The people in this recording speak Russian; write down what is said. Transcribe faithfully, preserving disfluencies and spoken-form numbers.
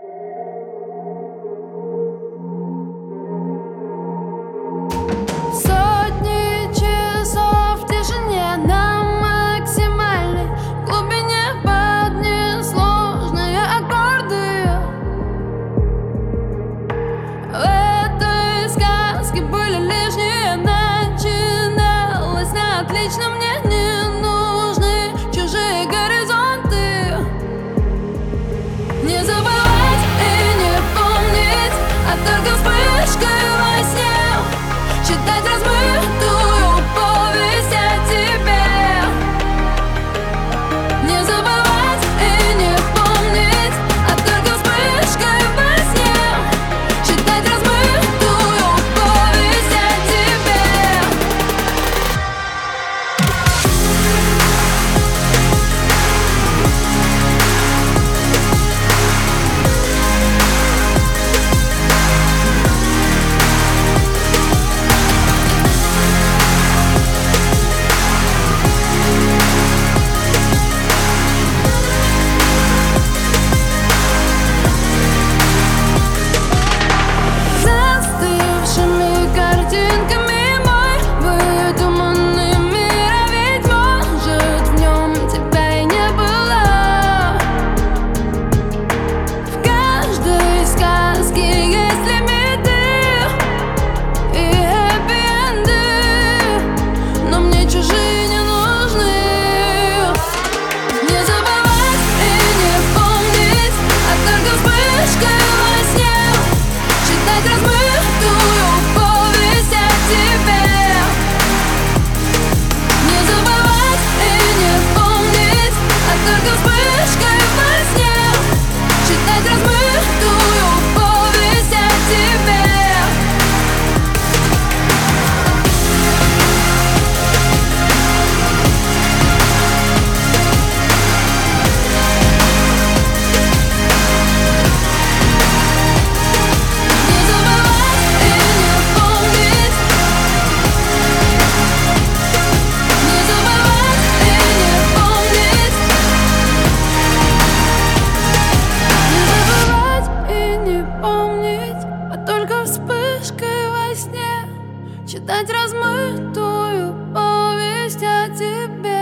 Сотни часов в тишине на максимальной глубине под несложные аккорды. В этой сказке были лишние. Начиналось на отлично, мне не нужны чужие горизонты. Не забывать и не помнить, а только вспышкой во сне читать размытую повесть о тебе. Не забывать и не помнить, а только вспышкой во сне читать размытую повесть о тебе. Застывшими картинками мой выдуманный мир, а ведь может в нем тебя и не было. В каждой сказке есть лимиты и хэппи-энды, но мне чужие не нужны. Не забывать и не помнить, а только вспышкой во сне читать размытую повесть о тебе. Не забывать и не помнить, а только вспышкой во сне читать размытую повесть о тебе. Не забывать и не помнить, не забывать и не помнить, не забывать и не помнить, а только вспышкой во сне читать размытую повесть о тебе.